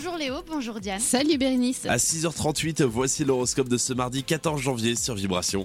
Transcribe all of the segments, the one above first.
Bonjour Léo, bonjour Diane. Salut Bérénice. À 6h38, voici l'horoscope de ce mardi 14 janvier sur Vibration.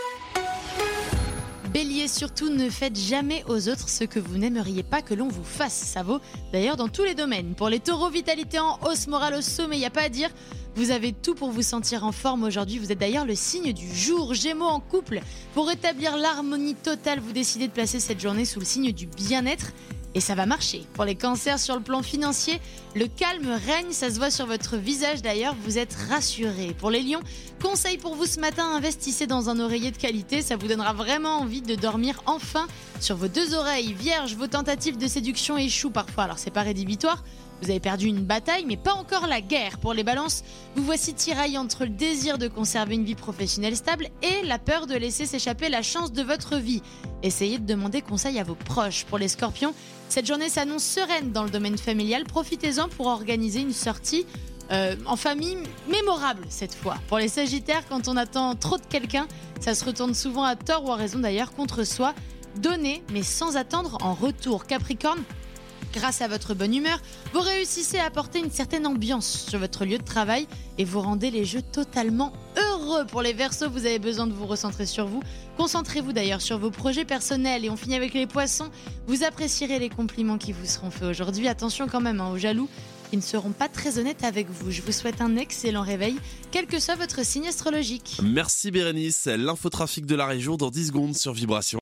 Bélier, surtout ne faites jamais aux autres ce que vous n'aimeriez pas que l'on vous fasse. Ça vaut d'ailleurs dans tous les domaines. Pour les taureaux, vitalité en hausse, morale au sommet, il n'y a pas à dire. Vous avez tout pour vous sentir en forme aujourd'hui. Vous êtes d'ailleurs le signe du jour. Gémeaux en couple. Pour rétablir l'harmonie totale, vous décidez de placer cette journée sous le signe du bien-être. Et ça va marcher. Pour les cancers, sur le plan financier, le calme règne, ça se voit sur votre visage d'ailleurs, vous êtes rassurés. Pour les lions, conseil pour vous ce matin, investissez dans un oreiller de qualité, ça vous donnera vraiment envie de dormir enfin sur vos deux oreilles. Vierge, vos tentatives de séduction échouent parfois, alors c'est pas rédhibitoire. Vous avez perdu une bataille, mais pas encore la guerre. Pour les balances, vous voici tiraillés entre le désir de conserver une vie professionnelle stable et la peur de laisser s'échapper la chance de votre vie. Essayez de demander conseil à vos proches. Pour les scorpions, cette journée s'annonce sereine dans le domaine familial. Profitez-en pour organiser une sortie en famille mémorable cette fois. Pour les sagittaires, quand on attend trop de quelqu'un, ça se retourne souvent à tort ou à raison d'ailleurs contre soi. Donnez, mais sans attendre en retour. Capricorne, grâce à votre bonne humeur, vous réussissez à apporter une certaine ambiance sur votre lieu de travail et vous rendez les jeux totalement heureux. Pour les Verseaux, vous avez besoin de vous recentrer sur vous. Concentrez-vous d'ailleurs sur vos projets personnels. Et on finit avec les Poissons. Vous apprécierez les compliments qui vous seront faits aujourd'hui. Attention quand même aux jaloux qui ne seront pas très honnêtes avec vous. Je vous souhaite un excellent réveil, quel que soit votre signe astrologique. Merci Bérénice, l'infotrafic de la région dans 10 secondes sur Vibration.